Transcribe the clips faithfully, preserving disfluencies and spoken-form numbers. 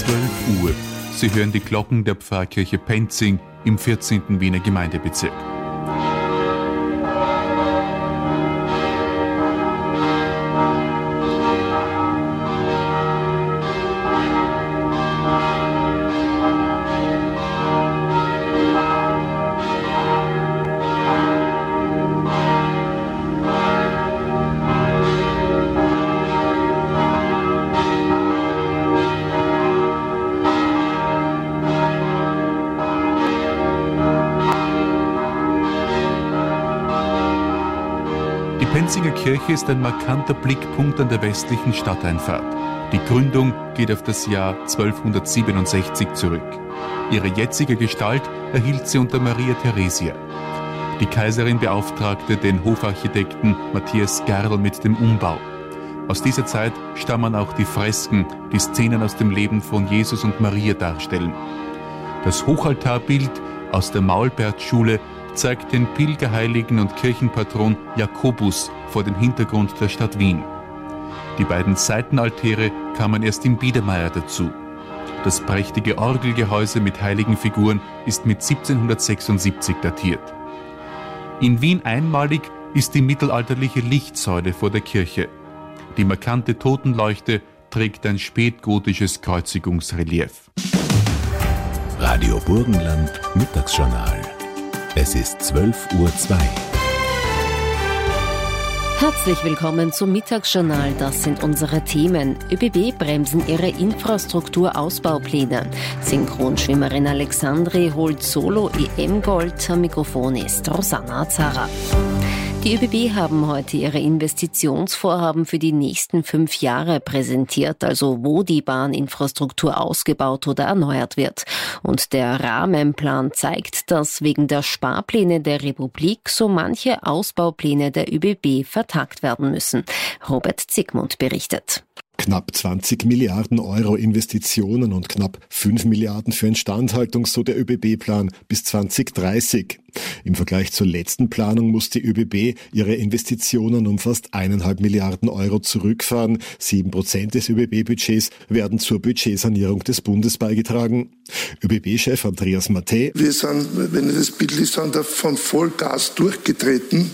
zwölf Uhr. Sie hören die Glocken der Pfarrkirche Penzing im vierzehnten Wiener Gemeindebezirk. Die Penzinger Kirche ist ein markanter Blickpunkt an der westlichen Stadteinfahrt. Die Gründung geht auf das Jahr zwölfhundertsiebenundsechzig zurück. Ihre jetzige Gestalt erhielt sie unter Maria Theresia. Die Kaiserin beauftragte den Hofarchitekten Matthias Gerl mit dem Umbau. Aus dieser Zeit stammen auch die Fresken, die Szenen aus dem Leben von Jesus und Maria darstellen. Das Hochaltarbild aus der Maulbertschule zeigt den Pilgerheiligen und Kirchenpatron Jakobus vor dem Hintergrund der Stadt Wien. Die beiden Seitenaltäre kamen erst im Biedermeier dazu. Das prächtige Orgelgehäuse mit heiligen Figuren ist mit siebzehnhundertsechsundsiebzig datiert. In Wien einmalig ist die mittelalterliche Lichtsäule vor der Kirche. Die markante Totenleuchte trägt ein spätgotisches Kreuzigungsrelief. Radio Burgenland Mittagsjournal. Es ist zwölf Uhr zwei. Herzlich willkommen zum Mittagsjournal. Das sind unsere Themen. ÖBB bremsen ihre Infrastrukturausbaupläne. Synchronschwimmerin Alexandri holt Solo-E M-Gold. Am Mikrofon ist Rosanna Azara. Die ÖBB haben heute ihre Investitionsvorhaben für die nächsten fünf Jahre präsentiert, also wo die Bahninfrastruktur ausgebaut oder erneuert wird. Und der Rahmenplan zeigt, dass wegen der Sparpläne der Republik so manche Ausbaupläne der ÖBB vertagt werden müssen. Robert Zigmund berichtet. Knapp zwanzig Milliarden Euro Investitionen und knapp fünf Milliarden für Instandhaltung, so der ÖBB-Plan bis zwanzig dreißig. Im Vergleich zur letzten Planung muss die ÖBB ihre Investitionen um fast eineinhalb Milliarden Euro zurückfahren. Sieben Prozent des ÖBB-Budgets werden zur Budgetsanierung des Bundes beigetragen. ÖBB-Chef Andreas Mattei. Wir sind, wenn ich das Bild liest, sind da von Vollgas durchgetreten.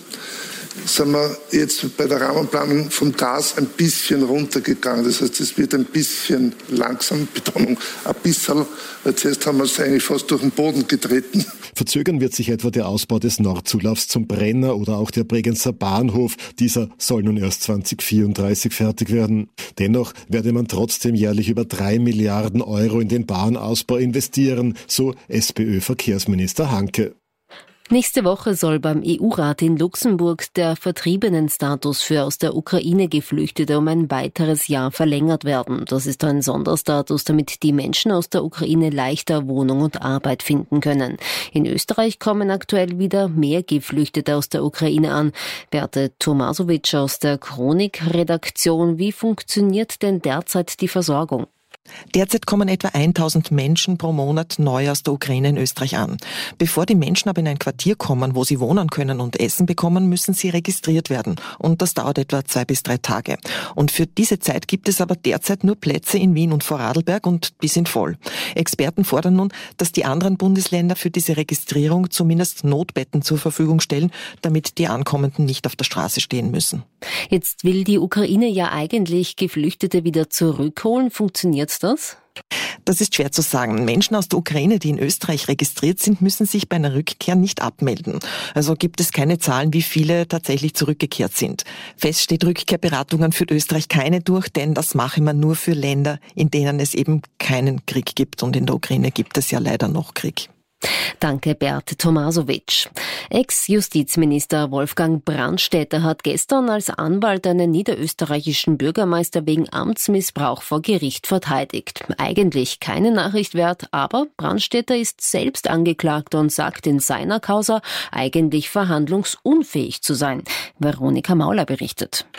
Sind wir jetzt bei der Rahmenplanung vom Gas ein bisschen runtergegangen. Das heißt, es wird ein bisschen langsam, Betonung ein bisschen, weil zuerst haben wir es eigentlich fast durch den Boden getreten. Verzögern wird sich etwa der Ausbau des Nordzulaufs zum Brenner oder auch der Bregenzer Bahnhof. Dieser soll nun erst zwanzig vierunddreißig fertig werden. Dennoch werde man trotzdem jährlich über drei Milliarden Euro in den Bahnausbau investieren, so SPÖ-Verkehrsminister Hanke. Nächste Woche soll beim E U-Rat in Luxemburg der Vertriebenenstatus für aus der Ukraine Geflüchtete um ein weiteres Jahr verlängert werden. Das ist ein Sonderstatus, damit die Menschen aus der Ukraine leichter Wohnung und Arbeit finden können. In Österreich kommen aktuell wieder mehr Geflüchtete aus der Ukraine an. Beate Tomasovic aus der Chronik-Redaktion. Wie funktioniert denn derzeit die Versorgung? Derzeit kommen etwa tausend Menschen pro Monat neu aus der Ukraine in Österreich an. Bevor die Menschen aber in ein Quartier kommen, wo sie wohnen können und Essen bekommen, müssen sie registriert werden. Und das dauert etwa zwei bis drei Tage. Und für diese Zeit gibt es aber derzeit nur Plätze in Wien und Vorarlberg und die sind voll. Experten fordern nun, dass die anderen Bundesländer für diese Registrierung zumindest Notbetten zur Verfügung stellen, damit die Ankommenden nicht auf der Straße stehen müssen. Jetzt will die Ukraine ja eigentlich Geflüchtete wieder zurückholen. Funktioniert das? Das ist schwer zu sagen. Menschen aus der Ukraine, die in Österreich registriert sind, müssen sich bei einer Rückkehr nicht abmelden. Also gibt es keine Zahlen, wie viele tatsächlich zurückgekehrt sind. Fest steht, Rückkehrberatungen führt Österreich keine durch, denn das mache man nur für Länder, in denen es eben keinen Krieg gibt. Und in der Ukraine gibt es ja leider noch Krieg. Danke, Beate Tomasovic. Ex-Justizminister Wolfgang Brandstätter hat gestern als Anwalt einen niederösterreichischen Bürgermeister wegen Amtsmissbrauch vor Gericht verteidigt. Eigentlich keine Nachricht wert, aber Brandstätter ist selbst angeklagt und sagt in seiner Causa eigentlich verhandlungsunfähig zu sein. Veronika Mauler berichtet.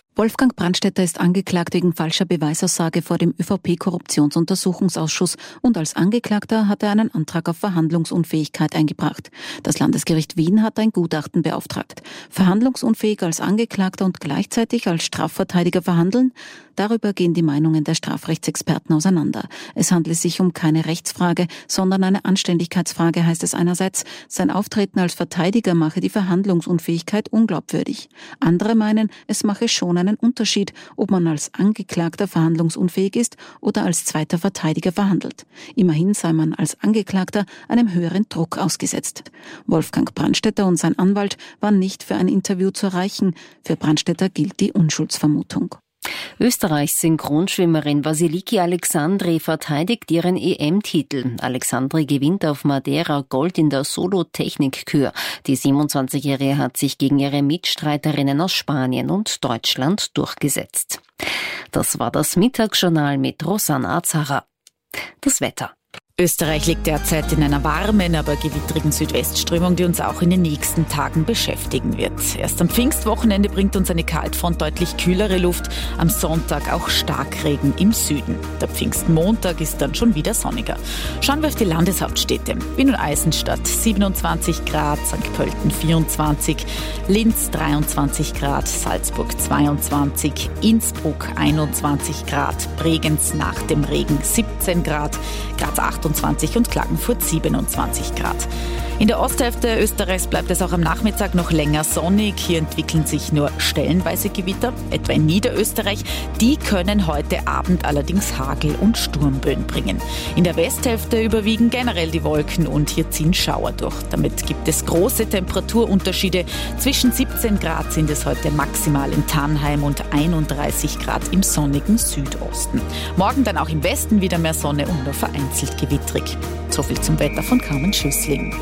Wolfgang Brandstätter ist angeklagt wegen falscher Beweisaussage vor dem ÖVP-Korruptionsuntersuchungsausschuss und als Angeklagter hat er einen Antrag auf Verhandlungsunfähigkeit eingebracht. Das Landesgericht Wien hat ein Gutachten beauftragt. Verhandlungsunfähig als Angeklagter und gleichzeitig als Strafverteidiger verhandeln? Darüber gehen die Meinungen der Strafrechtsexperten auseinander. Es handle sich um keine Rechtsfrage, sondern eine Anständigkeitsfrage, heißt es einerseits. Sein Auftreten als Verteidiger mache die Verhandlungsunfähigkeit unglaubwürdig. Andere meinen, es mache schon einen Unterschied, ob man als Angeklagter verhandlungsunfähig ist oder als zweiter Verteidiger verhandelt. Immerhin sei man als Angeklagter einem höheren Druck ausgesetzt. Wolfgang Brandstätter und sein Anwalt waren nicht für ein Interview zu erreichen. Für Brandstätter gilt die Unschuldsvermutung. Österreichs Synchronschwimmerin Vasiliki Alexandri verteidigt ihren E M-Titel. Alexandri gewinnt auf Madeira Gold in der Solo-Technik-Kür. Die siebenundzwanzigjährige hat sich gegen ihre Mitstreiterinnen aus Spanien und Deutschland durchgesetzt. Das war das Mittagsjournal mit Rosanna Azara. Das Wetter. Österreich liegt derzeit in einer warmen, aber gewittrigen Südwestströmung, die uns auch in den nächsten Tagen beschäftigen wird. Erst am Pfingstwochenende bringt uns eine Kaltfront deutlich kühlere Luft, am Sonntag auch Starkregen im Süden. Der Pfingstmontag ist dann schon wieder sonniger. Schauen wir auf die Landeshauptstädte. Wien und Eisenstadt siebenundzwanzig Grad, Sankt Pölten vierundzwanzig, Linz dreiundzwanzig Grad, Salzburg zweiundzwanzig, Innsbruck einundzwanzig Grad, Bregenz nach dem Regen siebzehn Grad, Graz achtundzwanzig und Klagenfurt siebenundzwanzig Grad. In der Osthälfte Österreichs bleibt es auch am Nachmittag noch länger sonnig. Hier entwickeln sich nur stellenweise Gewitter, etwa in Niederösterreich. Die können heute Abend allerdings Hagel und Sturmböen bringen. In der Westhälfte überwiegen generell die Wolken und hier ziehen Schauer durch. Damit gibt es große Temperaturunterschiede. Zwischen siebzehn Grad sind es heute maximal in Tannheim und einunddreißig Grad im sonnigen Südosten. Morgen dann auch im Westen wieder mehr Sonne und nur vereinzelt gewittrig. So viel zum Wetter von Carmen Schüssling.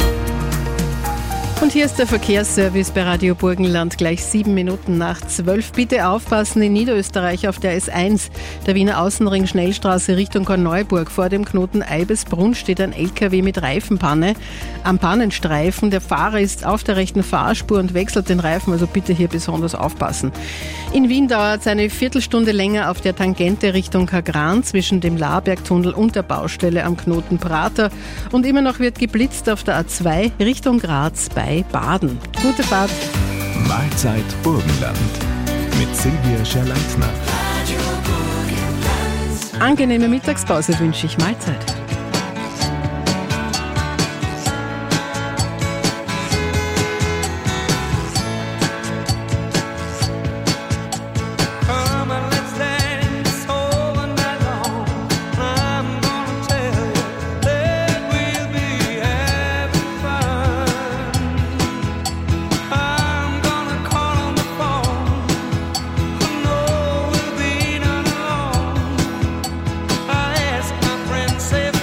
Und hier ist der Verkehrsservice bei Radio Burgenland, gleich sieben Minuten nach zwölf. Bitte aufpassen in Niederösterreich auf der S eins, der Wiener Außenring Schnellstraße Richtung Korneuburg. Vor dem Knoten Eibesbrunn steht ein L K W mit Reifenpanne am Pannenstreifen. Der Fahrer ist auf der rechten Fahrspur und wechselt den Reifen, also bitte hier besonders aufpassen. In Wien dauert es eine Viertelstunde länger auf der Tangente Richtung Kagran zwischen dem Laarbergtunnel und der Baustelle am Knoten Prater. Und immer noch wird geblitzt auf der A zwei Richtung Graz bei Baden. Gute Fahrt. Mahlzeit Burgenland mit Silvia Scherleitner. Angenehme Mittagspause wünsche ich. Mahlzeit. Say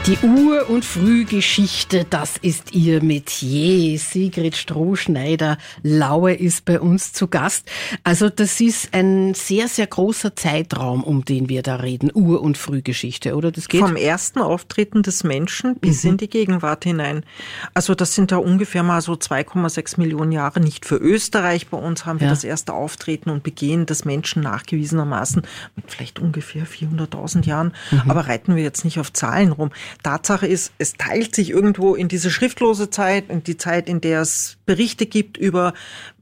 Die Ur- und Frühgeschichte, das ist ihr Metier. Sigrid Strohschneider-Laue ist bei uns zu Gast. Also das ist ein sehr, sehr großer Zeitraum, um den wir da reden. Ur- und Frühgeschichte, oder? Das geht vom ersten Auftreten des Menschen bis mhm. in die Gegenwart hinein. Also das sind da ungefähr mal so zwei Komma sechs Millionen Jahre. Nicht für Österreich. Bei uns haben wir ja. das erste Auftreten und Begehen des Menschen nachgewiesenermaßen mit vielleicht ungefähr vierhunderttausend Jahren. Mhm. Aber reiten wir jetzt nicht auf Zahlen rum. Tatsache ist, es teilt sich irgendwo in diese schriftlose Zeit, in die Zeit, in der es Berichte gibt über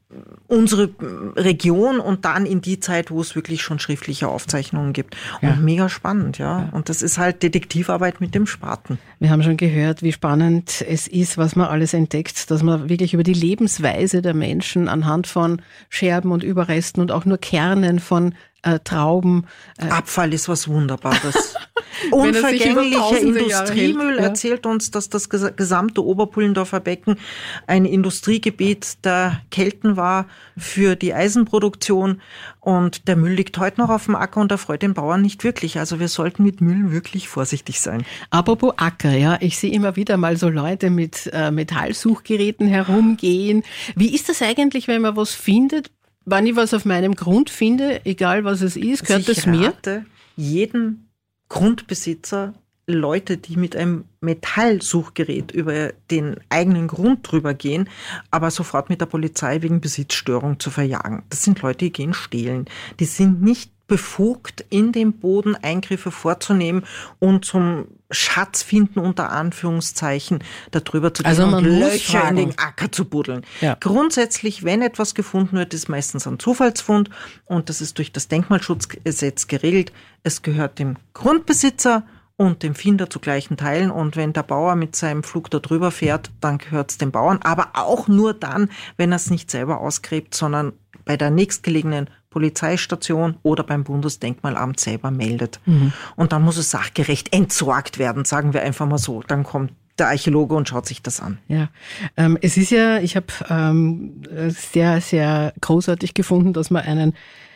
unsere Region und dann in die Zeit, wo es wirklich schon schriftliche Aufzeichnungen gibt. Und ja. mega spannend, ja. ja. Und das ist halt Detektivarbeit mit dem Spaten. Wir haben schon gehört, wie spannend es ist, was man alles entdeckt, dass man wirklich über die Lebensweise der Menschen anhand von Scherben und Überresten und auch nur Kernen von äh, Trauben. Äh Abfall ist was Wunderbares. Unvergänglicher Industriemüll hält, ja. erzählt uns, dass das gesamte Oberpullendorfer Becken ein Industriegebiet der Kelten war für die Eisenproduktion. Und der Müll liegt heute noch auf dem Acker und erfreut den Bauern nicht wirklich. Also wir sollten mit Müll wirklich vorsichtig sein. Apropos Acker, ja, ich sehe immer wieder mal so Leute mit äh, Metallsuchgeräten herumgehen. Wie ist das eigentlich, wenn man was findet? Wenn ich was auf meinem Grund finde, egal was es ist, gehört das mir? Ich rate jeden Grundbesitzer, Leute, die mit einem Metallsuchgerät über den eigenen Grund drüber gehen, aber sofort mit der Polizei wegen Besitzstörung zu verjagen. Das sind Leute, die gehen stehlen. Die sind nicht befugt, in den Boden Eingriffe vorzunehmen und zum Schatzfinden unter Anführungszeichen darüber zu gehen also man und muss Löcher fragen. in den Acker zu buddeln. Ja. Grundsätzlich, wenn etwas gefunden wird, ist meistens ein Zufallsfund und das ist durch das Denkmalschutzgesetz geregelt. Es gehört dem Grundbesitzer und dem Finder zu gleichen Teilen. Und wenn der Bauer mit seinem Flug da drüber fährt, dann gehört es dem Bauern. Aber auch nur dann, wenn er es nicht selber ausgräbt, sondern bei der nächstgelegenen Polizeistation oder beim Bundesdenkmalamt selber meldet. Mhm. Und dann muss es sachgerecht entsorgt werden, sagen wir einfach mal so. Dann kommt der Archäologe und schaut sich das an. Ja, ähm, es ist ja, ich habe ähm, sehr, sehr großartig gefunden, dass man einen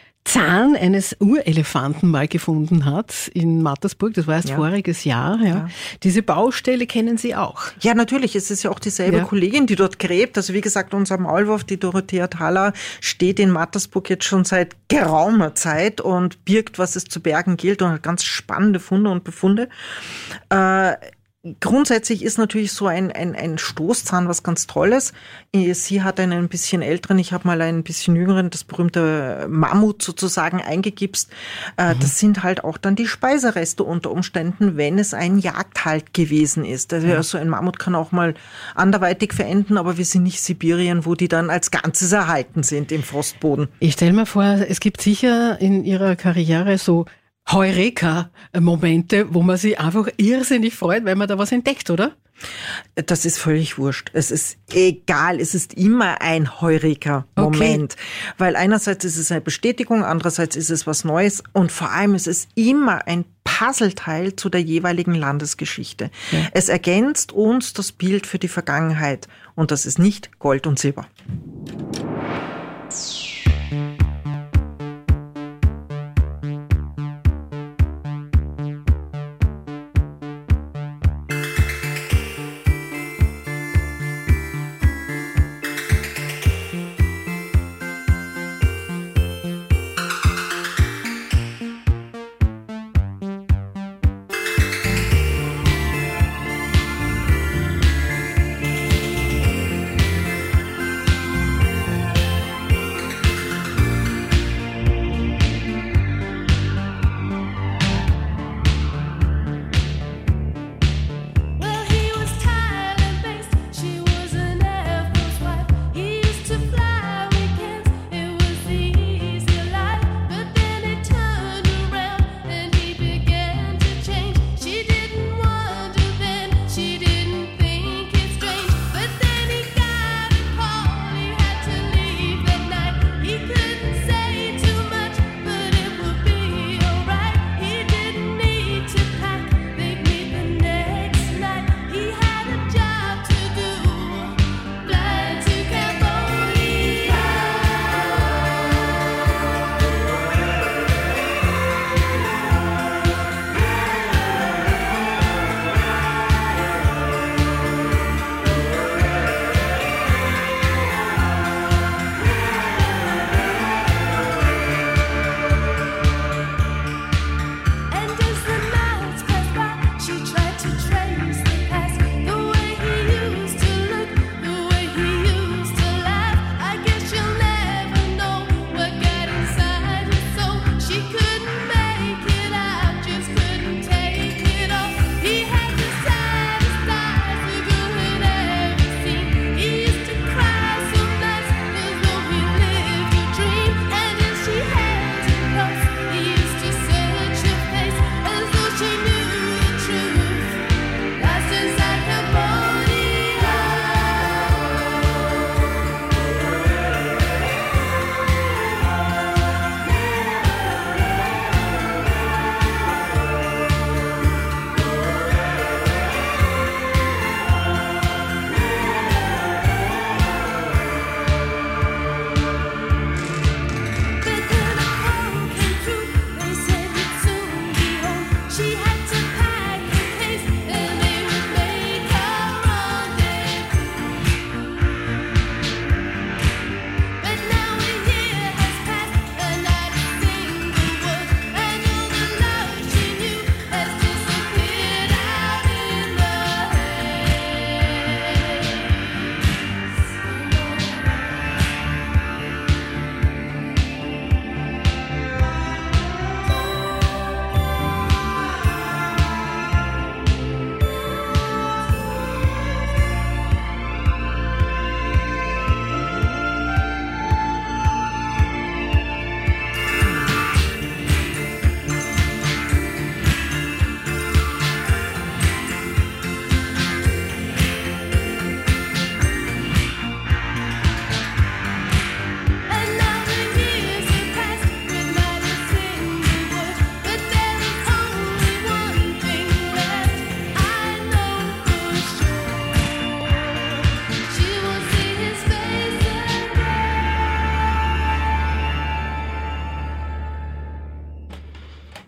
Zahn eines Urelefanten mal gefunden hat in Mattersburg. Das war erst ja. voriges Jahr. Ja. Ja. Diese Baustelle kennen Sie auch. Ja, natürlich. Es ist ja auch dieselbe ja. Kollegin, die dort gräbt. Also wie gesagt, unser Maulwurf, die Dorothea Thaler, steht in Mattersburg jetzt schon seit geraumer Zeit und birgt, was es zu bergen gilt und hat ganz spannende Funde und Befunde. Äh, Grundsätzlich ist natürlich so ein, ein, ein Stoßzahn was ganz Tolles. Sie hat einen ein bisschen älteren, ich habe mal einen bisschen jüngeren, das berühmte Mammut sozusagen eingegipst. Mhm. Das sind halt auch dann die Speisereste unter Umständen, wenn es ein Jagdhalt gewesen ist. Also ja. so ein Mammut kann auch mal anderweitig verenden, aber wir sind nicht Sibirien, wo die dann als Ganzes erhalten sind im Frostboden. Ich stelle mir vor, es gibt sicher in Ihrer Karriere so Heureka-Momente, wo man sich einfach irrsinnig freut, weil man da was entdeckt, oder? Das ist völlig wurscht. Es ist egal. Es ist immer ein Heureka-Moment. Okay. Weil einerseits ist es eine Bestätigung, andererseits ist es was Neues und vor allem ist es immer ein Puzzleteil zu der jeweiligen Landesgeschichte. Ja. Es ergänzt uns das Bild für die Vergangenheit und das ist nicht Gold und Silber.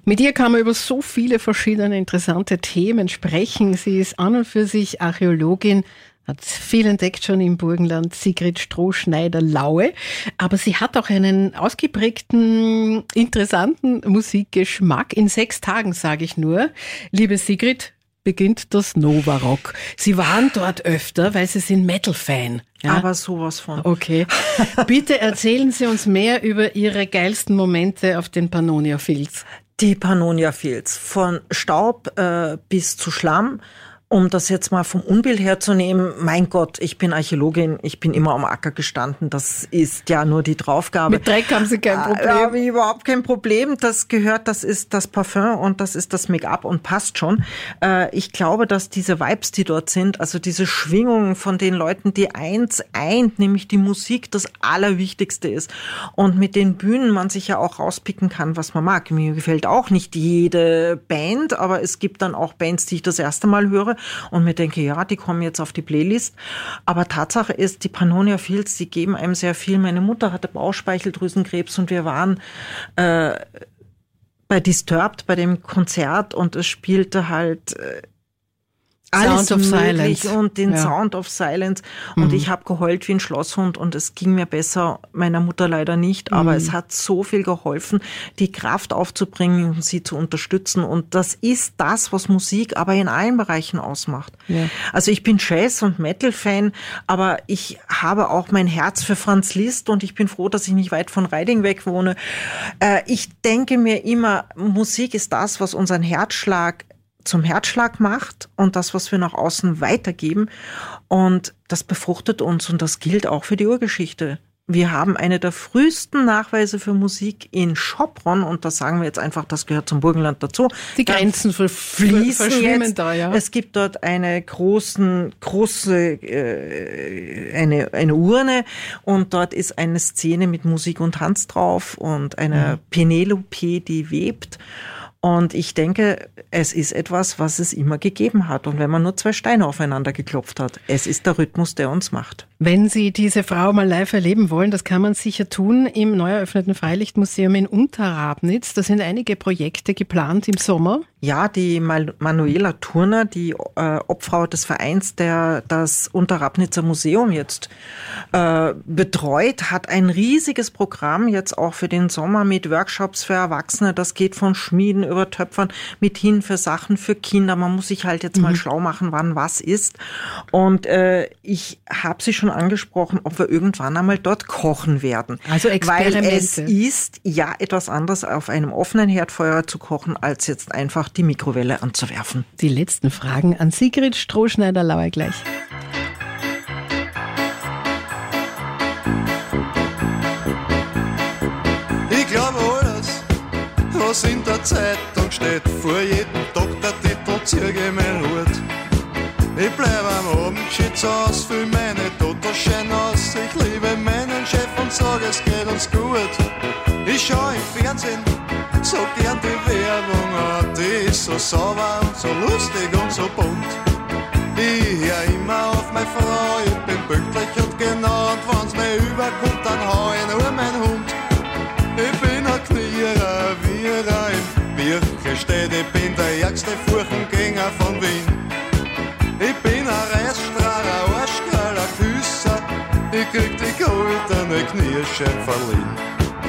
Mit ihr kann man über so viele verschiedene interessante Themen sprechen. Sie ist an und für sich Archäologin, hat viel entdeckt schon im Burgenland, Sigrid Strohschneider-Laue. Aber sie hat auch einen ausgeprägten, interessanten Musikgeschmack. In sechs Tagen, sage ich nur. Liebe Sigrid, beginnt das Nova Rock. Sie waren dort öfter, weil Sie sind Metal-Fan. Ja? Aber sowas von. Okay. Bitte erzählen Sie uns mehr über Ihre geilsten Momente auf den Pannonia Fields. Die Pannonia Fields. Von Staub äh, bis zu Schlamm. Um das jetzt mal vom Unbild herzunehmen, mein Gott, ich bin Archäologin, ich bin immer am Acker gestanden, das ist ja nur die Draufgabe. Mit Dreck haben Sie kein Problem. Da habe ich überhaupt kein Problem, das gehört, das ist das Parfum und das ist das Make-up und passt schon. Ich glaube, dass diese Vibes, die dort sind, also diese Schwingungen von den Leuten, die eins eint, nämlich die Musik, das Allerwichtigste ist. Und mit den Bühnen man sich ja auch rauspicken kann, was man mag. Mir gefällt auch nicht jede Band, aber es gibt dann auch Bands, die ich das erste Mal höre und mir denke, ja, die kommen jetzt auf die Playlist. Aber Tatsache ist, die Pannonia Fields, die geben einem sehr viel. Meine Mutter hatte Bauchspeicheldrüsenkrebs und wir waren äh, bei Disturbed, bei dem Konzert und es spielte halt äh, alles Sound of möglich Silence. Und den Ja. Sound of Silence. Und Mhm. ich habe geheult wie ein Schlosshund und es ging mir besser, meiner Mutter leider nicht. Aber Mhm. es hat so viel geholfen, die Kraft aufzubringen und sie zu unterstützen. Und das ist das, was Musik aber in allen Bereichen ausmacht. Ja. Also ich bin Jazz- und Metal-Fan, aber ich habe auch mein Herz für Franz Liszt und ich bin froh, dass ich nicht weit von Reiding weg wohne. Äh, ich denke mir immer, Musik ist das, was unseren Herzschlag zum Herzschlag macht und das, was wir nach außen weitergeben. Und das befruchtet uns und das gilt auch für die Urgeschichte. Wir haben eine der frühesten Nachweise für Musik in Schopron und das sagen wir jetzt einfach, das gehört zum Burgenland dazu. Die Grenzen Da fließen verschwimmen jetzt. da, ja. Es gibt dort eine großen, große, äh, eine, eine Urne und dort ist eine Szene mit Musik und Tanz drauf und eine mhm. Penelope, die webt. Und ich denke, es ist etwas, was es immer gegeben hat. Und wenn man nur zwei Steine aufeinander geklopft hat, es ist der Rhythmus, der uns macht. Wenn Sie diese Frau mal live erleben wollen, das kann man sicher tun im neu eröffneten Freilichtmuseum in Unterrabnitz. Da sind einige Projekte geplant im Sommer. Ja, die Manuela Turner, die äh, Obfrau des Vereins, der das Unterrabnitzer Museum jetzt äh, betreut, hat ein riesiges Programm jetzt auch für den Sommer mit Workshops für Erwachsene. Das geht von Schmieden über Töpfern mit hin für Sachen für Kinder. Man muss sich halt jetzt mal mhm. schlau machen, wann was ist. Und äh, ich habe sie schon angesprochen, ob wir irgendwann einmal dort kochen werden. Also Experimente. Weil es ist ja etwas anderes, auf einem offenen Herdfeuer zu kochen, als jetzt einfach die Mikrowelle anzuwerfen. Die letzten Fragen an Sigrid Strohschneider-Laue gleich. Ich glaube alles, was in der Zeitung steht, vor jedem Doktortitel zieh ich meinen Hut. Ich bleib am Abend schütz aus, fühl meine Totoschein aus. Ich liebe meinen Chef und sag, es geht uns gut. Ich schau im Fernsehen so gern die Werbung an, die ist so sauber und so lustig und so bunt. Ich hör immer auf meine Frau, ich bin pünktlich und genau, und wenn's mir überkommt, dann hau ich nur mein Hund. Ich bin ein Knierer, Wierer im Birkenstedt, ich bin der ärgste Furchengänger von Wien. Ich bin ein Reisstrahler, Arschkerl, ein Küsser, ich krieg die goldene Knirschen verliehen.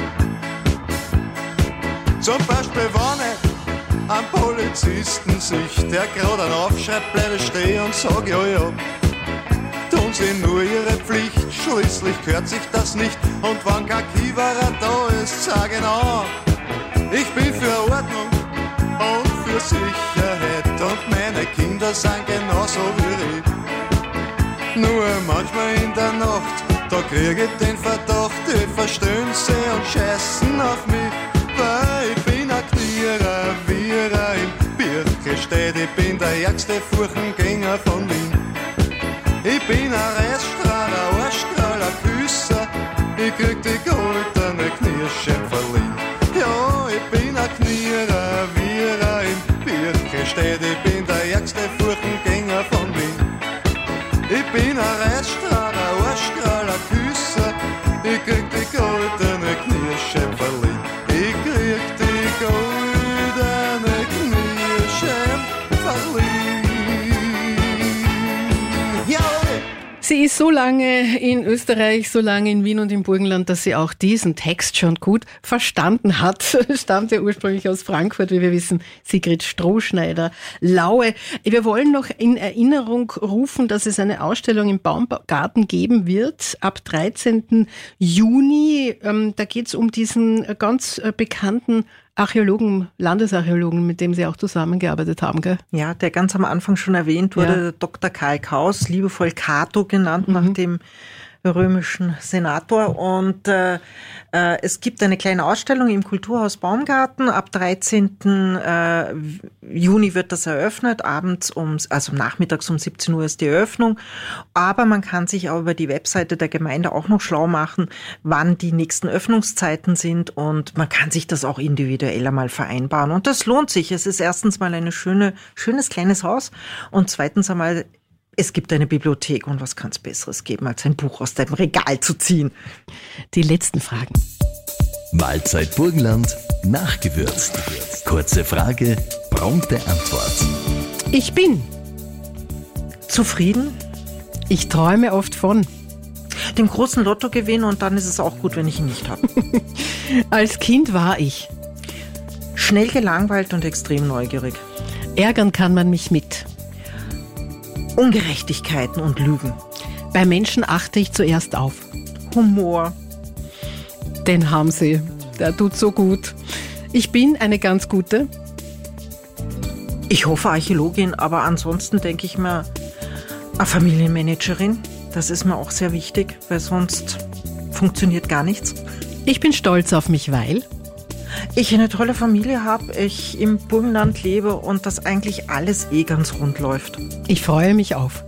Zum Beispiel, wenn ich einen Polizisten sich, der gerade einen aufschreibt, bleibe stehen und sag ja, ja. Tun sie nur ihre Pflicht, schließlich gehört sich das nicht. Und wenn kein Kiewerer da ist, sag genau, ich bin für Ordnung und für Sicherheit. Und meine Kinder sind genauso wie ich. Nur manchmal in der Nacht, da krieg ich den Verdacht, die verstöhnen sie und scheißen auf mich. Weil ich bin ein Knierer, Wierer im Birkenstedt, ich bin der ärgste Furchengänger von Wien. Ich bin ein Reisstrahler, Arschstrahler, Küsser, ich krieg die goldene Knirschen verliehen. Ja, ich bin ein Knierer, Wierer im Birkenstedt, ich bin der ärgste Furchengänger von Wien. Ich bin ein Reisstrahler, Arschstrahler, Küsser, ich krieg die goldene Knirschen verliehen. Ich krieg die goldene So lange in Österreich, so lange in Wien und im Burgenland, dass sie auch diesen Text schon gut verstanden hat. Stammt ja ursprünglich aus Frankfurt, wie wir wissen. Sigrid Strohschneider-Laue. Wir wollen noch in Erinnerung rufen, dass es eine Ausstellung im Baumgarten geben wird ab dreizehnten Juni. Da geht es um diesen ganz bekannten Archäologen, Landesarchäologen, mit dem Sie auch zusammengearbeitet haben, gell? Ja, der ganz am Anfang schon erwähnt wurde, ja. Doktor Karl Kaus, liebevoll Cato genannt, mhm. nach dem römischen Senator. Und äh, äh, es gibt eine kleine Ausstellung im Kulturhaus Baumgarten. Ab dreizehnten Äh, Juni wird das eröffnet. Abends um, also nachmittags um siebzehn Uhr ist die Eröffnung. Aber man kann sich auch über die Webseite der Gemeinde auch noch schlau machen, wann die nächsten Öffnungszeiten sind. Und man kann sich das auch individuell einmal vereinbaren. Und das lohnt sich. Es ist erstens mal ein schöne, schönes kleines Haus. Und zweitens einmal, es gibt eine Bibliothek und was kann es Besseres geben, als ein Buch aus dem Regal zu ziehen? Die letzten Fragen. Mahlzeit Burgenland, nachgewürzt. Kurze Frage, prompte Antwort. Ich bin zufrieden. Ich träume oft von dem großen Lottogewinn und dann ist es auch gut, wenn ich ihn nicht habe. Als Kind war ich schnell gelangweilt und extrem neugierig. Ärgern kann man mich mit Ungerechtigkeiten und Lügen. Bei Menschen achte ich zuerst auf Humor. Den haben sie. Der tut so gut. Ich bin eine ganz gute. Ich hoffe Archäologin, aber ansonsten denke ich mir eine Familienmanagerin. Das ist mir auch sehr wichtig, weil sonst funktioniert gar nichts. Ich bin stolz auf mich, weil ich eine tolle Familie habe, ich im Burgenland lebe und das eigentlich alles eh ganz rund läuft. Ich freue mich auf.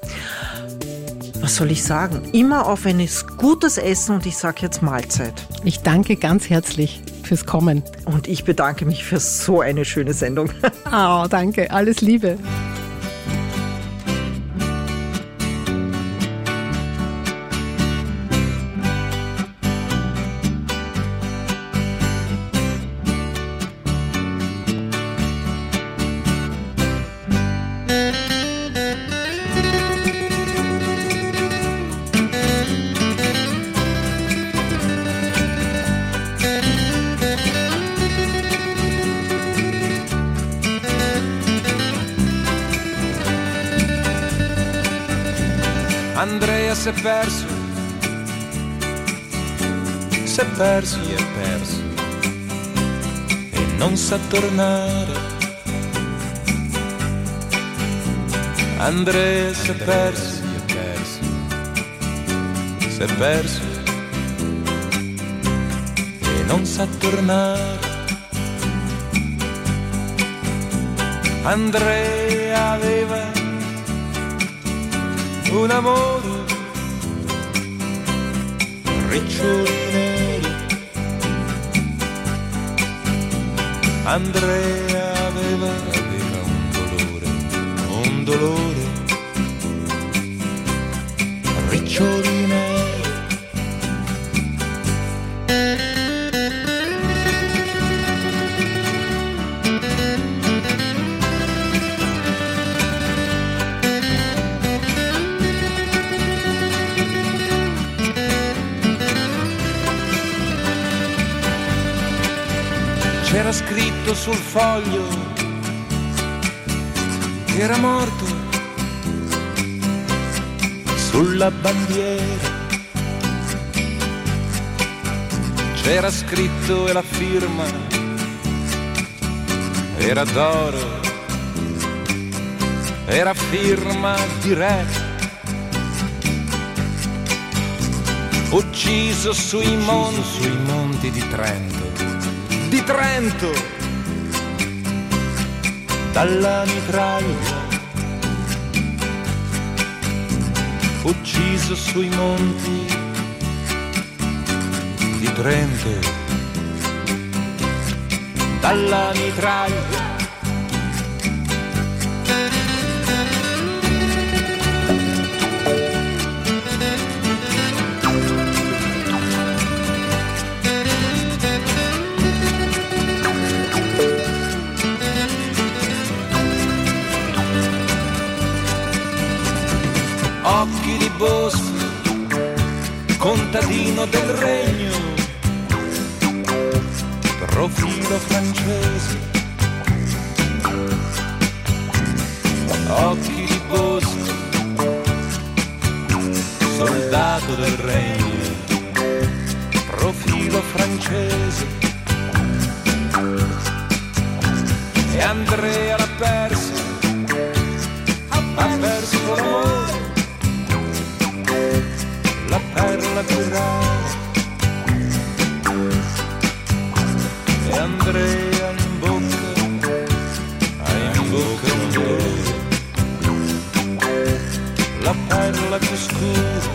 Was soll ich sagen? Immer auf ein gutes Essen und ich sage jetzt Mahlzeit. Ich danke ganz herzlich fürs Kommen. Und ich bedanke mich für so eine schöne Sendung. Oh, danke. Alles Liebe. Andrea si è perso, si è perso e è perso e non sa tornare. Andrea si è perso, si è perso, si è perso e non sa tornare. Andrea aveva un amore, riccioli neri. Andrea aveva, aveva un dolore, un dolore, riccioli neri. C'era scritto sul foglio che era morto sulla bandiera. C'era scritto e la firma era d'oro, era firma di re. Ucciso sui monti, sui monti di Trento. Di Trento, dalla mitraglia, ucciso sui monti di Trento, dalla mitraglia. Occhi di bosco profilo francese, occhi di bosco, soldato del regno, profilo francese. E Andrea l'ha perso, ha perso l'amore, la perla più rara. E Andrea in bocca, ha in bocca un dolore, la perla più scura.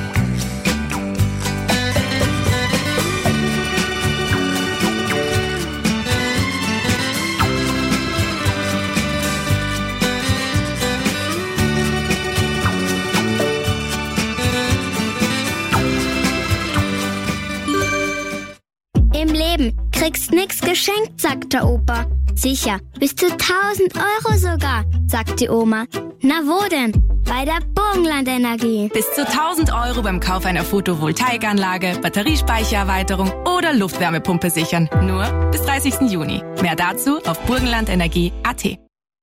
Kriegst nix geschenkt, sagt der Opa. Sicher, bis zu tausend Euro sogar, sagt die Oma. Na wo denn? Bei der Burgenland Energie. Bis zu tausend Euro beim Kauf einer Photovoltaikanlage, Batteriespeichererweiterung oder Luftwärmepumpe sichern. Nur bis dreißigsten Juni. Mehr dazu auf burgenlandenergie punkt at.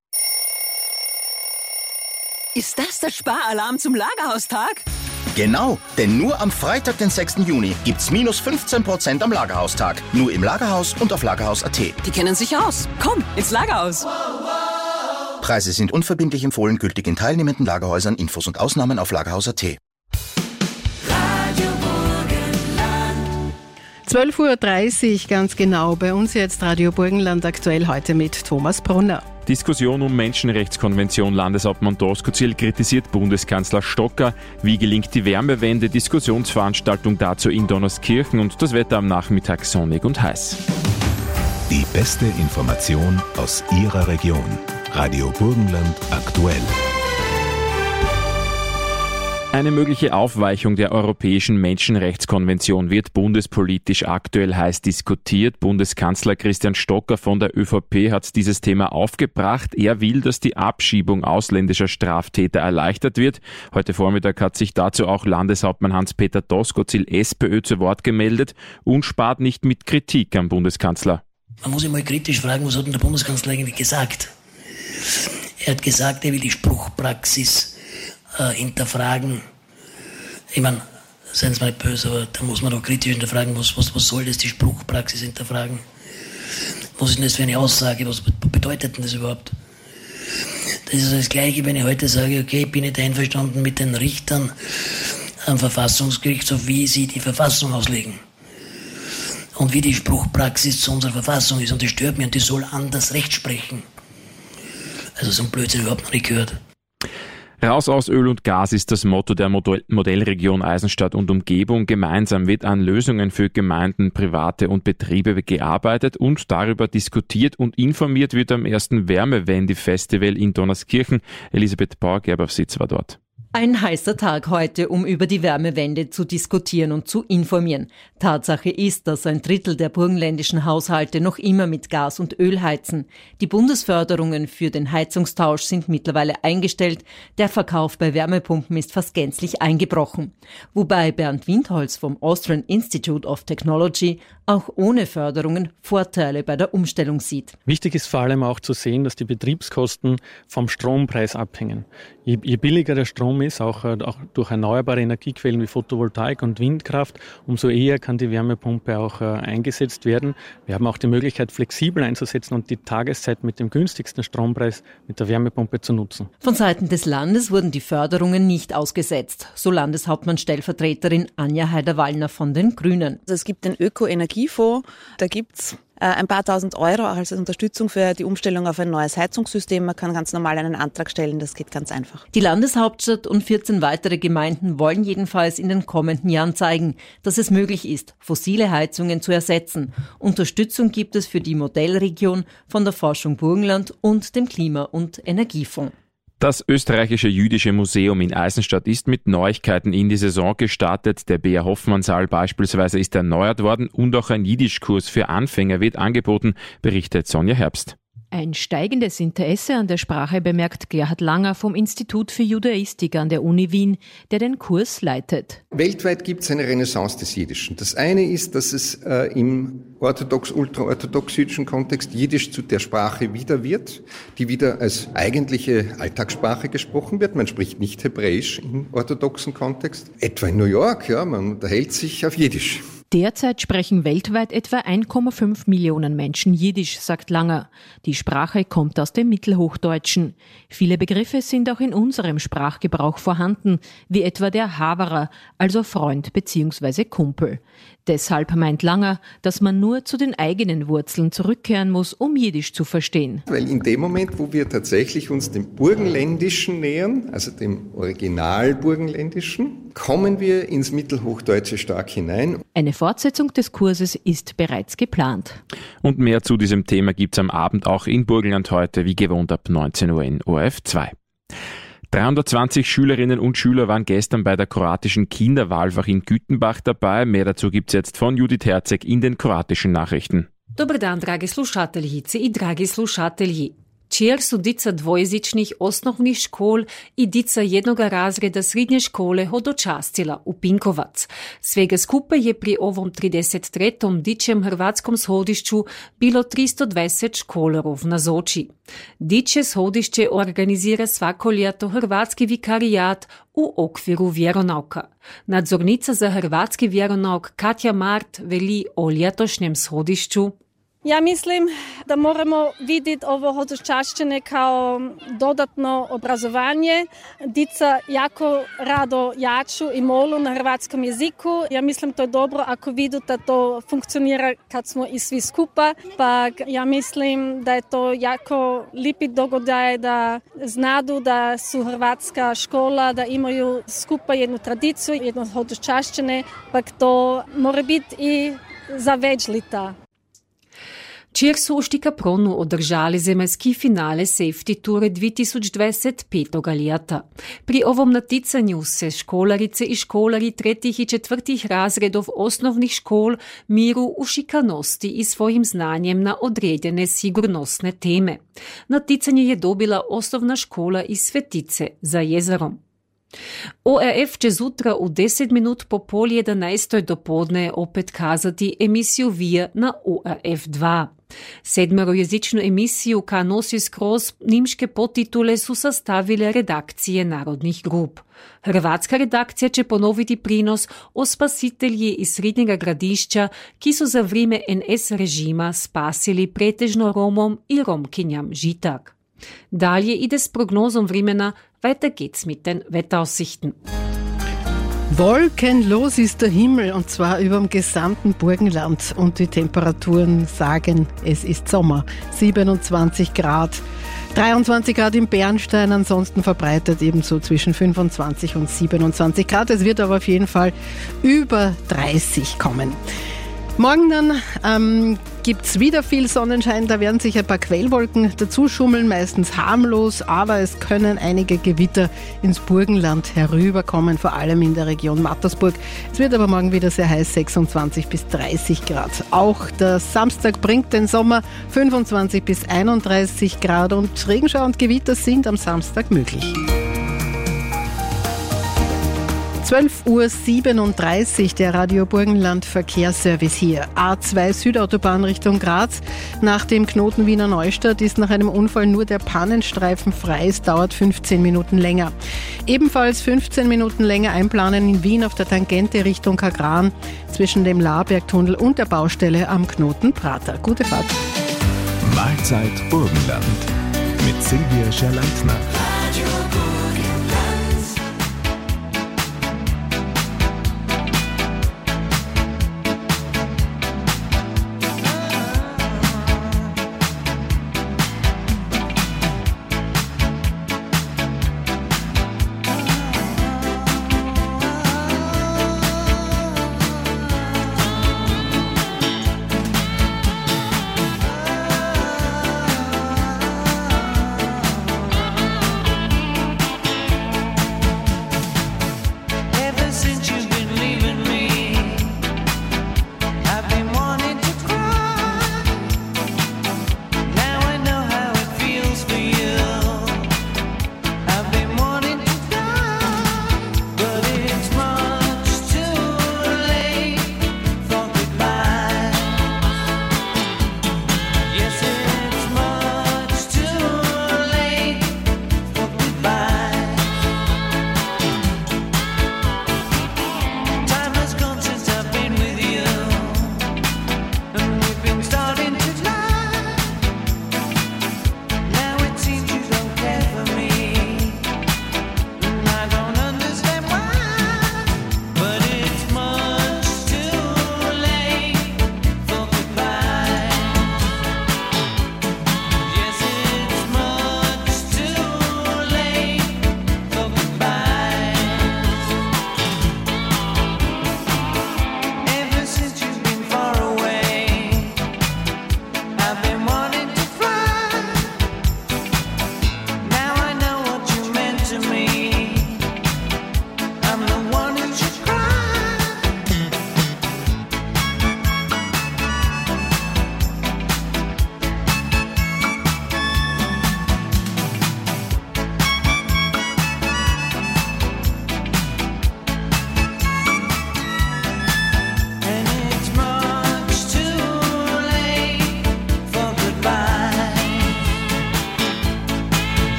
Ist das der Sparalarm zum Lagerhaustag? Genau, denn nur am Freitag, den sechsten Juni, gibt's minus fünfzehn Prozent am Lagerhaustag. Nur im Lagerhaus und auf lagerhaus punkt at. Die kennen sich aus. Komm, ins Lagerhaus. Preise sind unverbindlich empfohlen, gültig in teilnehmenden Lagerhäusern. Infos und Ausnahmen auf lagerhaus punkt at. zwölf Uhr dreißig ganz genau. Bei uns jetzt Radio Burgenland aktuell heute mit Thomas Brunner. Diskussion um Menschenrechtskonvention. Landeshauptmann Doskozil kritisiert Bundeskanzler Stocker. Wie gelingt die Wärmewende? Diskussionsveranstaltung dazu in Donauskirchen und das Wetter am Nachmittag sonnig und heiß. Die beste Information aus Ihrer Region. Radio Burgenland aktuell. Eine mögliche Aufweichung der Europäischen Menschenrechtskonvention wird bundespolitisch aktuell heiß diskutiert. Bundeskanzler Christian Stocker von der ÖVP hat dieses Thema aufgebracht. Er will, dass die Abschiebung ausländischer Straftäter erleichtert wird. Heute Vormittag hat sich dazu auch Landeshauptmann Hans-Peter Doskozil SPÖ zu Wort gemeldet und spart nicht mit Kritik am Bundeskanzler. Man muss sich mal kritisch fragen, was hat denn der Bundeskanzler eigentlich gesagt? Er hat gesagt, er will die Spruchpraxis äh, hinterfragen. Ich meine, seien Sie mal nicht böse, aber da muss man doch kritisch hinterfragen, was, was, was soll das, die Spruchpraxis hinterfragen? Was ist denn das für eine Aussage? Was bedeutet denn das überhaupt? Das ist das Gleiche, wenn ich heute sage, okay, ich bin nicht einverstanden mit den Richtern am Verfassungsgerichtshof, wie sie die Verfassung auslegen. Und wie die Spruchpraxis zu unserer Verfassung ist. Und das stört mich und die soll anders Recht sprechen. Also so ein Blödsinn überhaupt noch nicht gehört. Raus aus Öl und Gas ist das Motto der Modell- Modellregion Eisenstadt und Umgebung. Gemeinsam wird an Lösungen für Gemeinden, Private und Betriebe gearbeitet und darüber diskutiert und informiert wird am ersten Wärmewende-Festival in Donauskirchen. Elisabeth Bauer-Gerber-Sitz war dort. Ein heißer Tag heute, um über die Wärmewende zu diskutieren und zu informieren. Tatsache ist, dass ein Drittel der burgenländischen Haushalte noch immer mit Gas und Öl heizen. Die Bundesförderungen für den Heizungstausch sind mittlerweile eingestellt. Der Verkauf bei Wärmepumpen ist fast gänzlich eingebrochen. Wobei Bernd Windholz vom Austrian Institute of Technology auch ohne Förderungen Vorteile bei der Umstellung sieht. Wichtig ist vor allem auch zu sehen, dass die Betriebskosten vom Strompreis abhängen. Je, je billiger der Strom ist, auch, auch durch erneuerbare Energiequellen wie Photovoltaik und Windkraft, umso eher kann die Wärmepumpe auch äh, eingesetzt werden. Wir haben auch die Möglichkeit, flexibel einzusetzen und die Tageszeit mit dem günstigsten Strompreis mit der Wärmepumpe zu nutzen. Von Seiten des Landes wurden die Förderungen nicht ausgesetzt, so Landeshauptmann-Stellvertreterin Anja Heider-Wallner von den Grünen. Also es gibt den Öko-Energiefonds, da gibt's ein paar tausend Euro als Unterstützung für die Umstellung auf ein neues Heizungssystem. Man kann ganz normal einen Antrag stellen, das geht ganz einfach. Die Landeshauptstadt und vierzehn weitere Gemeinden wollen jedenfalls in den kommenden Jahren zeigen, dass es möglich ist, fossile Heizungen zu ersetzen. Unterstützung gibt es für die Modellregion von der Forschung Burgenland und dem Klima- und Energiefonds. Das österreichische Jüdische Museum in Eisenstadt ist mit Neuigkeiten in die Saison gestartet. Der Bea-Hoffmann-Saal beispielsweise ist erneuert worden und auch ein Jiddischkurs für Anfänger wird angeboten, berichtet Sonja Herbst. Ein steigendes Interesse an der Sprache bemerkt Gerhard Langer vom Institut für Judaistik an der Uni Wien, der den Kurs leitet. Weltweit gibt es eine Renaissance des Jiddischen. Das eine ist, dass es äh, im orthodox, ultraorthodox-jüdischen Kontext Jiddisch zu der Sprache wieder wird, die wieder als eigentliche Alltagssprache gesprochen wird. Man spricht nicht Hebräisch im orthodoxen Kontext. Etwa in New York, ja, man unterhält sich auf Jiddisch. Derzeit sprechen weltweit etwa eins Komma fünf Millionen Menschen Jiddisch, sagt Langer. Die Sprache kommt aus dem Mittelhochdeutschen. Viele Begriffe sind auch in unserem Sprachgebrauch vorhanden, wie etwa der Haverer, also Freund bzw. Kumpel. Deshalb meint Langer, dass man nur zu den eigenen Wurzeln zurückkehren muss, um Jiddisch zu verstehen. Weil in dem Moment, wo wir tatsächlich uns dem Burgenländischen nähern, also dem Original Burgenländischen, kommen wir ins Mittelhochdeutsche stark hinein. Eine Fortsetzung des Kurses ist bereits geplant. Und mehr zu diesem Thema gibt's am Abend auch in Burgenland heute, wie gewohnt ab neunzehn Uhr in O R F zwei. dreihundertzwanzig Schülerinnen und Schüler waren gestern bei der kroatischen Kinderwahlfach in Gütenbach dabei. Mehr dazu gibt's jetzt von Judith Herzeg in den kroatischen Nachrichten. Dobar dan, dragi slušateljice i dragi slušatelji. Čer su dica dvojezičnih osnovnih škol i dica jednoga razreda srednje škole hodočastila u Pinkovac. Svega skupaj je pri ovom trideset trećem dičjem hrvatskom shodišću bilo tristo dvadeset školarov nazoči. Dičje shodišće organizira svako ljeto hrvatski vikarijat u okviru vjeronauka. Nadzornica za hrvatski vjeronauk Katja Mart veli o ljetošnjem shodišću. Ja mislim da moramo vidjeti ovo hodočašćenje kao dodatno obrazovanje. Dica jako rado jaču i molu na hrvatskom jeziku. Ja mislim to je dobro ako vidu da to funkcionira kad smo i svi skupa. Pa ja mislim da je to jako lipi dogodaj da znadu da su hrvatska škola, da imaju skupa jednu tradiciju, jedno hodočašćenje. Pa to mora biti i za več leta. Včeraj so v Štikapronu održali zemaljski finale Safety Tour dve tisoč dvajset petega leta. Pri ovom naticanju se školarice i školari tretjih i četvrtih razredov osnovnih škol miru u šikanosti i svojim znanjem na odredjene sigurnosne teme. Naticanje je dobila osnovna škola iz Svetice za jezerom. O R F će zutra u deset minut po pol jedanajstoj dopodne opet kazati emisiju Vija na O R F dva. Sedmerojezičnu emisiju, ka nosi skroz nimške podtitule, su sastavile redakcije narodnih grup. Hrvatska redakcija će ponoviti prinos o spasitelji iz Srednjega Gradišća, ki su za vrime N S režima spasili pretežno Romom i Romkinjam Žitak. Dalje ide s prognozom vremena, weiter geht's mit den Wetteraussichten. Wolkenlos ist der Himmel, und zwar über dem gesamten Burgenland, und die Temperaturen sagen, es ist Sommer. siebenundzwanzig Grad, dreiundzwanzig Grad in Bernstein, ansonsten verbreitet ebenso zwischen fünfundzwanzig und siebenundzwanzig Grad. Es wird aber auf jeden Fall über dreißig kommen. Morgen dann ähm, gibt's wieder viel Sonnenschein, da werden sich ein paar Quellwolken dazu schummeln, meistens harmlos, aber es können einige Gewitter ins Burgenland herüberkommen, vor allem in der Region Mattersburg. Es wird aber morgen wieder sehr heiß, sechsundzwanzig bis dreißig Grad. Auch der Samstag bringt den Sommer, fünfundzwanzig bis einunddreißig Grad, und Regenschauer und Gewitter sind am Samstag möglich. zwölf Uhr siebenunddreißig, der Radio Burgenland Verkehrsservice hier. A zwei Südautobahn Richtung Graz. Nach dem Knoten Wiener Neustadt ist nach einem Unfall nur der Pannenstreifen frei. Es dauert fünfzehn Minuten länger. Ebenfalls fünfzehn Minuten länger einplanen in Wien auf der Tangente Richtung Kagran zwischen dem Laarbergtunnel und der Baustelle am Knoten Prater. Gute Fahrt. Mahlzeit Burgenland mit Silvia Scherleitner.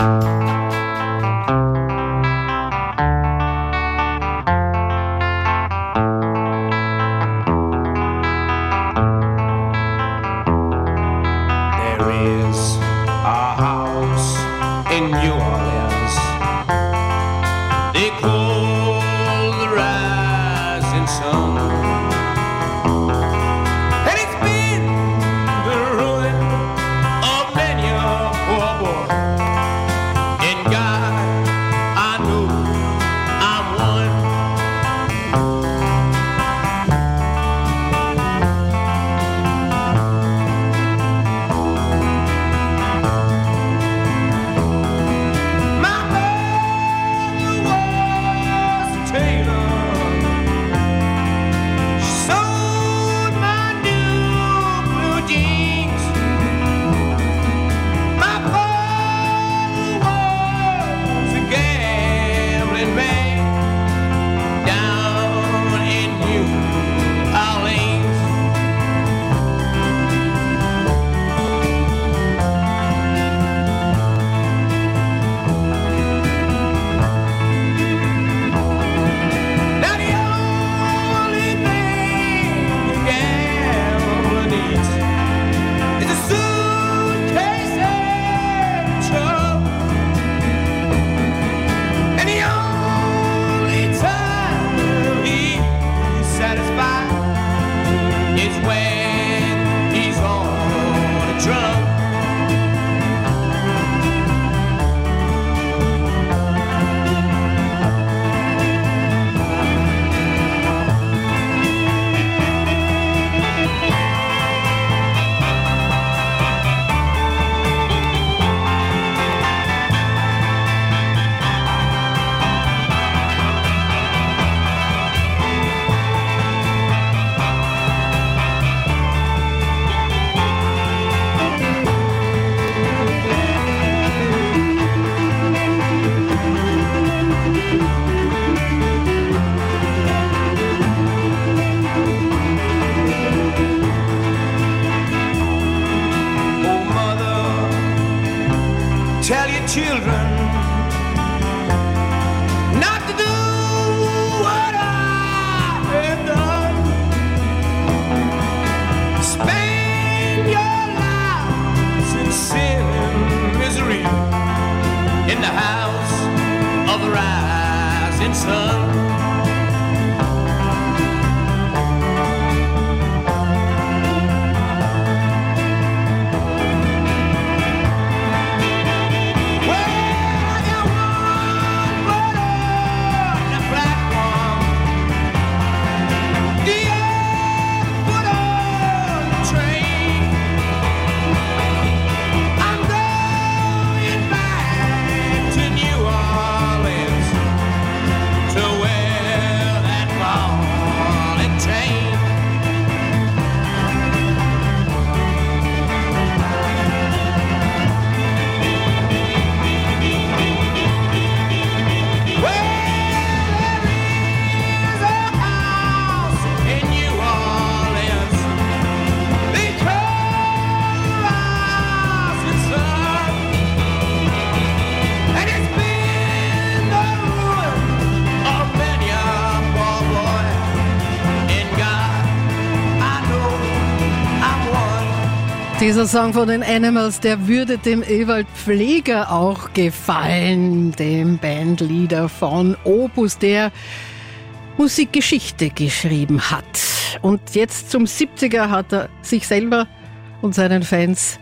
Dieser Song von den Animals, der würde dem Ewald Pfleger auch gefallen, dem Bandleader von Opus, der Musikgeschichte geschrieben hat. Und jetzt zum siebziger hat er sich selber und seinen Fans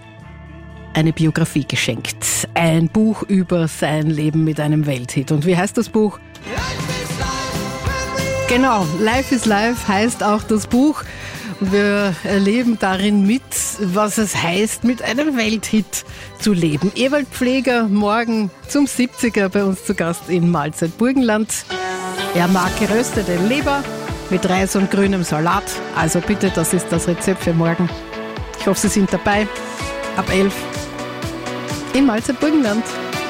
eine Biografie geschenkt. Ein Buch über sein Leben mit einem Welthit. Und wie heißt das Buch? Genau, Life is Life heißt auch das Buch. Und wir erleben darin mit, was es heißt, mit einem Welthit zu leben. Ewald Pfleger morgen zum siebziger bei uns zu Gast in Mahlzeit Burgenland. Er mag geröstete Leber mit Reis und grünem Salat. Also bitte, das ist das Rezept für morgen. Ich hoffe, Sie sind dabei. Ab elf in Mahlzeit Burgenland.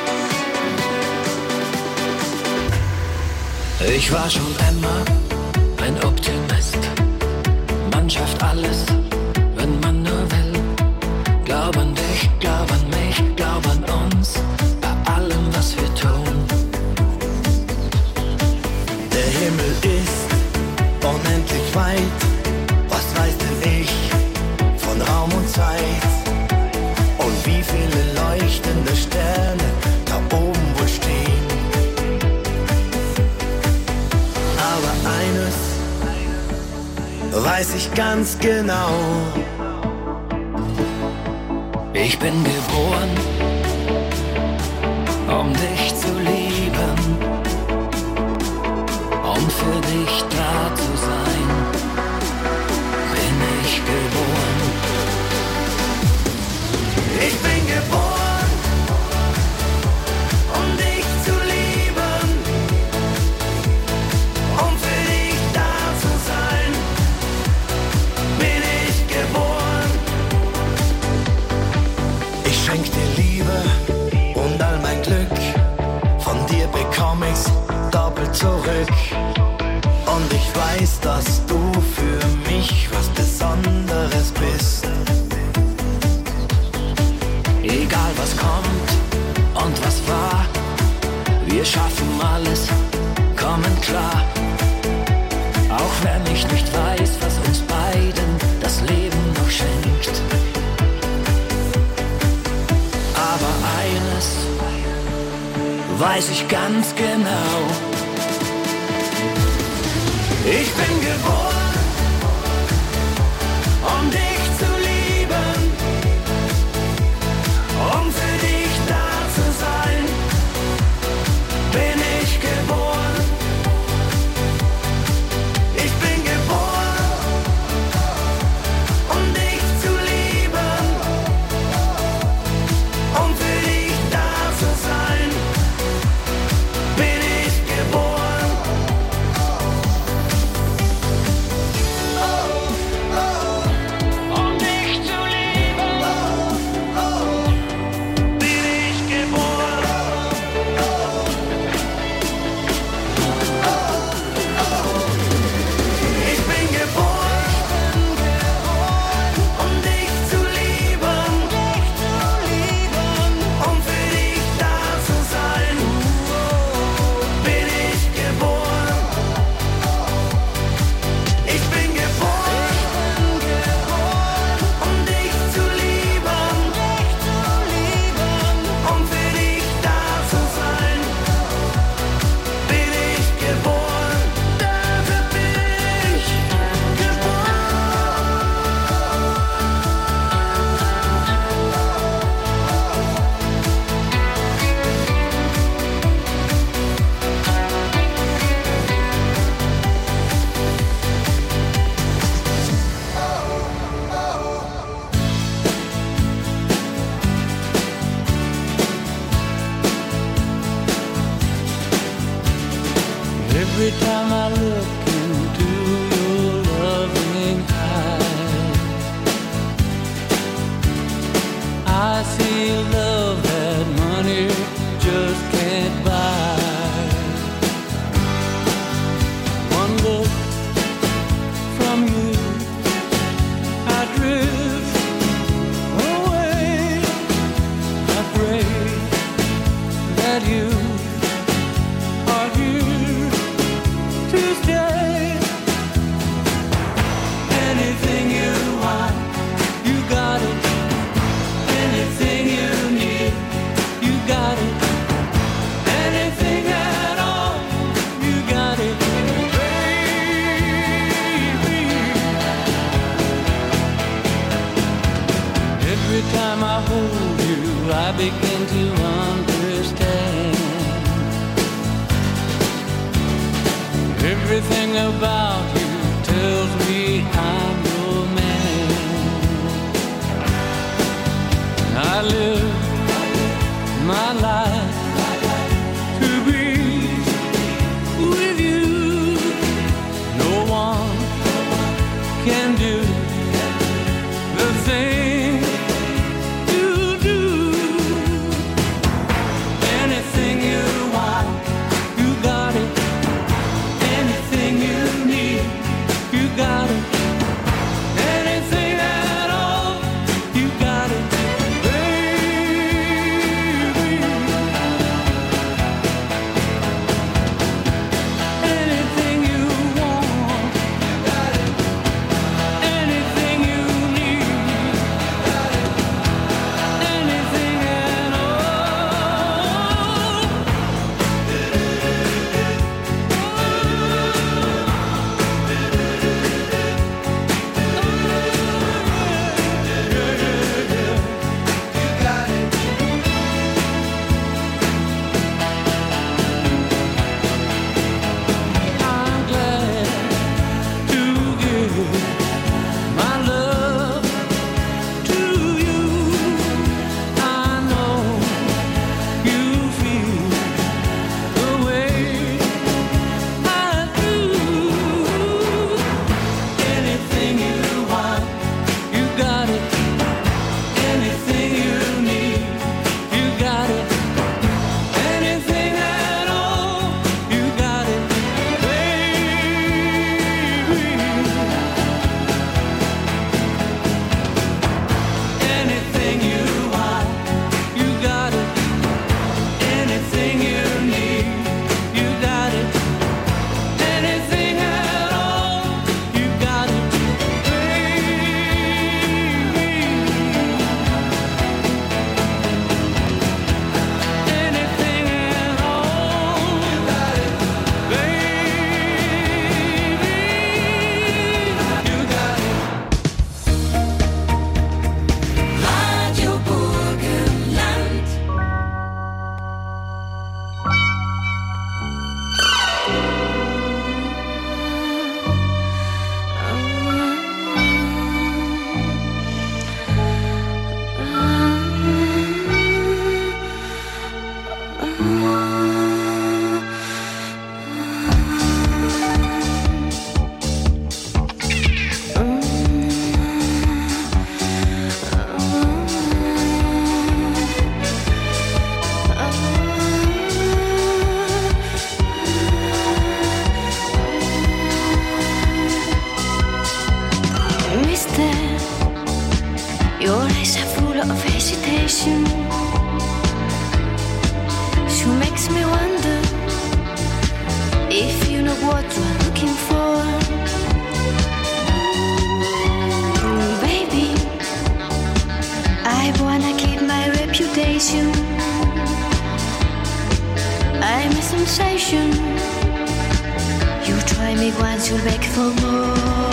Ich war schon einmal ein Optimist. Man schafft alles, wenn man nur will. Glaub an dich, glaub an mich, glaub an uns. Bei allem weiß ich ganz genau. Ich bin geboren, um dich zu lieben, um für dich da zu sein, bin ich geboren. Ich bin geboren, um dich zu lieben, um für dich da zu sein, bin ich geboren. Ich schenk dir Liebe und all mein Glück, von dir bekomm ich's doppelt zurück. Und ich weiß, dass du für mich was Besonderes bist. Egal was kommt und was war, wir schaffen alles, kommen klar. Auch wenn ich nicht weiß, was uns beiden das Leben noch schenkt. Aber eines weiß ich ganz genau. Ich bin geboren, um dich zu lieben, um für dich da zu sein, bin ich geboren. Ich bin geboren, um dich zu lieben, um für dich da zu sein, bin ich geboren. Every time I look into your loving eyes, I see love that money just can't buy. One look from you, I drift away. I pray that you are here to stay. Anything you want, you got it. Anything you need, you got it. Anything at all, you got it, baby. Every time I hold you, I begin to understand. Everything about you tells me I'm your man. I live my life to be with you. No one can do the thing you do. Anything you want, you got it. Anything you need, passion. I'm a sensation. You try me once, you'll beg for more.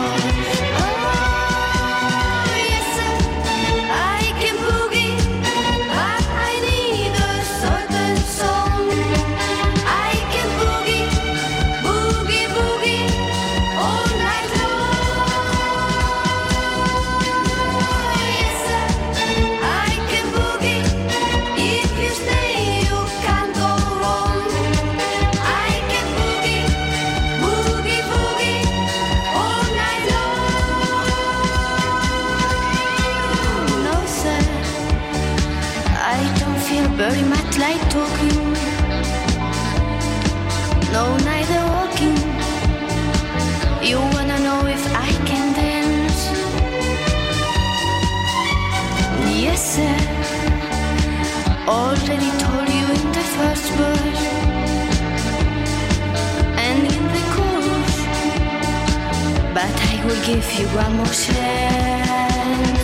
Very much like talking, no, neither walking. You wanna know if I can dance? Yes, sir. Already told you in the first verse and in the chorus, but I will give you one more chance.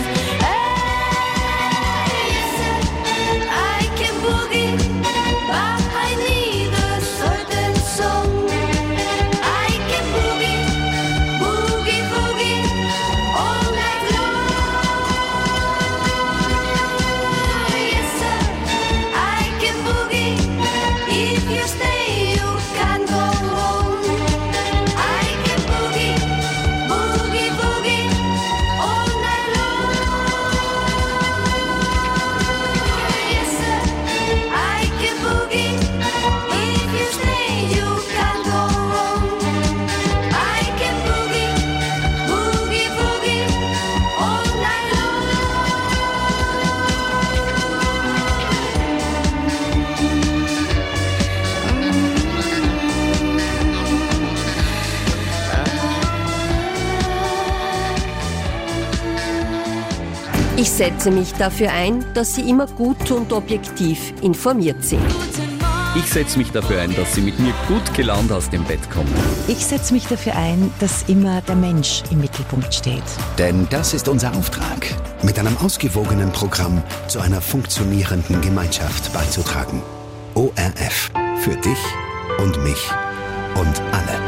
Ich setze mich dafür ein, dass Sie immer gut und objektiv informiert sind. Ich setze mich dafür ein, dass Sie mit mir gut gelaunt aus dem Bett kommen. Ich setze mich dafür ein, dass immer der Mensch im Mittelpunkt steht. Denn das ist unser Auftrag, mit einem ausgewogenen Programm zu einer funktionierenden Gemeinschaft beizutragen. O R F. Für dich und mich und alle.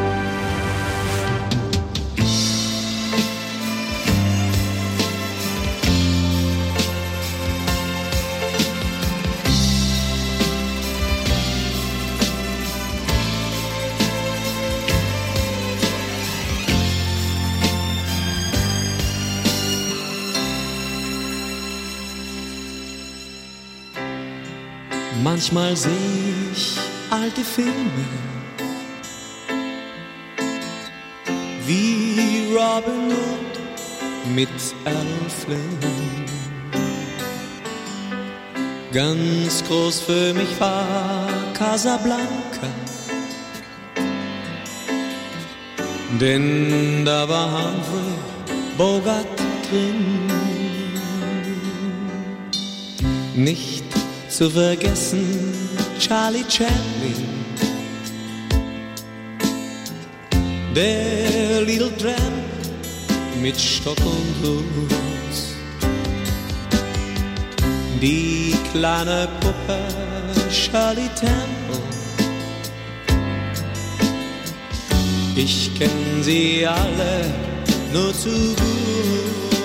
Manchmal sehe ich alte Filme wie Robin Hood mit Errol Flynn. Ganz groß für mich war Casablanca, denn da war Humphrey Bogart drin. Nicht zu vergessen Charlie Chaplin, der Little Tramp mit Stock und Hut, die kleine Puppe Shirley Temple. Ich kenn sie alle nur zu gut.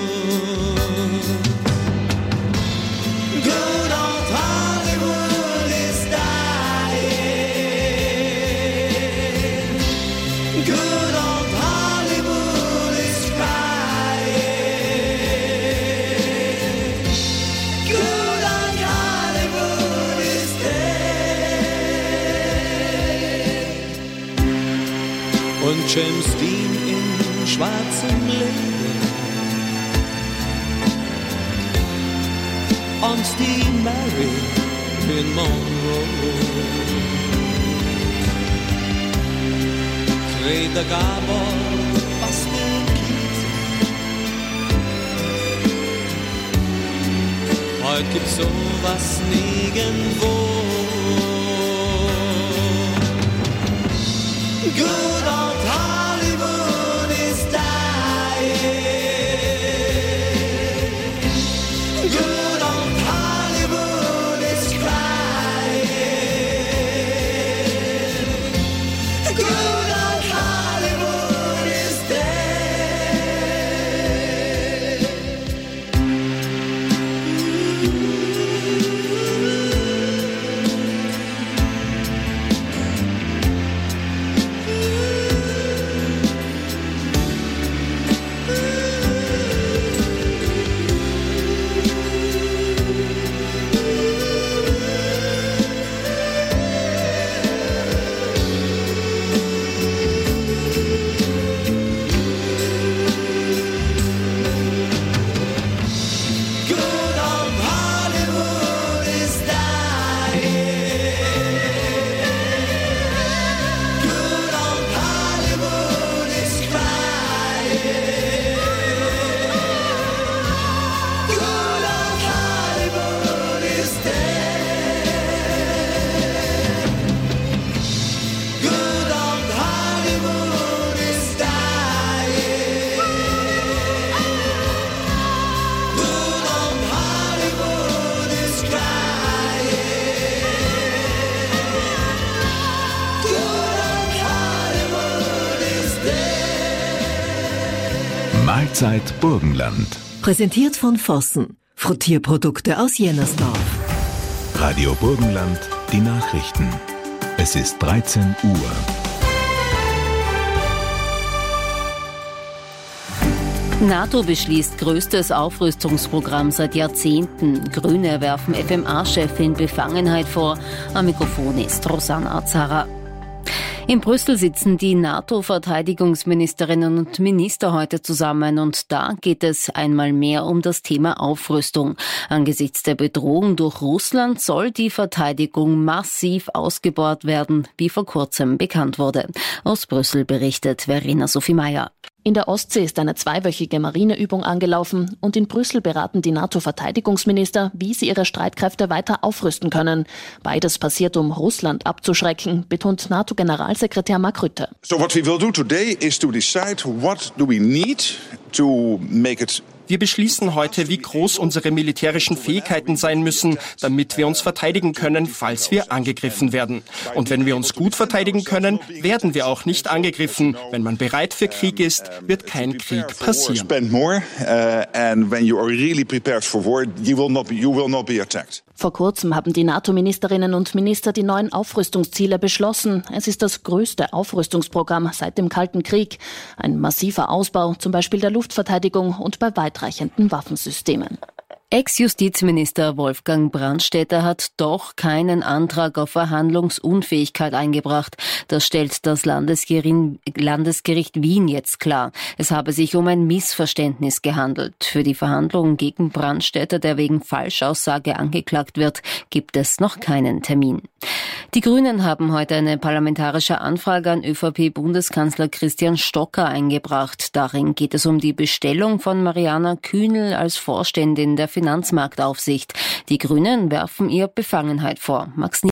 Und James Dean in schwarzem Leder und die Mary in Monroe. Greta Garbo, Buster Keaton. Heute gibt's sowas nirgendwo. Good old Hollywood is dying. Good old Hollywood Mahlzeit Burgenland. Präsentiert von Vossen. Frittierprodukte aus Jennersdorf. Radio Burgenland, die Nachrichten. Es ist dreizehn Uhr. NATO beschließt größtes Aufrüstungsprogramm seit Jahrzehnten. Grüne werfen F M A-Chefin Befangenheit vor. Am Mikrofon ist Rosanna Azara. In Brüssel sitzen die NATO-Verteidigungsministerinnen und Minister heute zusammen und da geht es einmal mehr um das Thema Aufrüstung. Angesichts der Bedrohung durch Russland soll die Verteidigung massiv ausgebaut werden, wie vor kurzem bekannt wurde. Aus Brüssel berichtet Verena Sophie Meyer. In der Ostsee ist eine zweiwöchige Marineübung angelaufen und in Brüssel beraten die NATO-Verteidigungsminister, wie sie ihre Streitkräfte weiter aufrüsten können. Beides passiert, um Russland abzuschrecken, betont NATO-Generalsekretär Mark Rutte. So what we will do today is to decide what do we need to make it. Wir beschließen heute, wie groß unsere militärischen Fähigkeiten sein müssen, damit wir uns verteidigen können, falls wir angegriffen werden. Und wenn wir uns gut verteidigen können, werden wir auch nicht angegriffen. Wenn man bereit für Krieg ist, wird kein Krieg passieren. Vor kurzem haben die NATO-Ministerinnen und Minister die neuen Aufrüstungsziele beschlossen. Es ist das größte Aufrüstungsprogramm seit dem Kalten Krieg. Ein massiver Ausbau, zum Beispiel der Luftverteidigung und bei weitreichenden Waffensystemen. Ex-Justizminister Wolfgang Brandstätter hat doch keinen Antrag auf Verhandlungsunfähigkeit eingebracht. Das stellt das Landesgericht Wien jetzt klar. Es habe sich um ein Missverständnis gehandelt. Für die Verhandlungen gegen Brandstätter, der wegen Falschaussage angeklagt wird, gibt es noch keinen Termin. Die Grünen haben heute eine parlamentarische Anfrage an ÖVP-Bundeskanzler Christian Stocker eingebracht. Darin geht es um die Bestellung von Mariana Kühnel als Vorständin der Finanzmarktaufsicht. Die Grünen werfen ihr Befangenheit vor. Max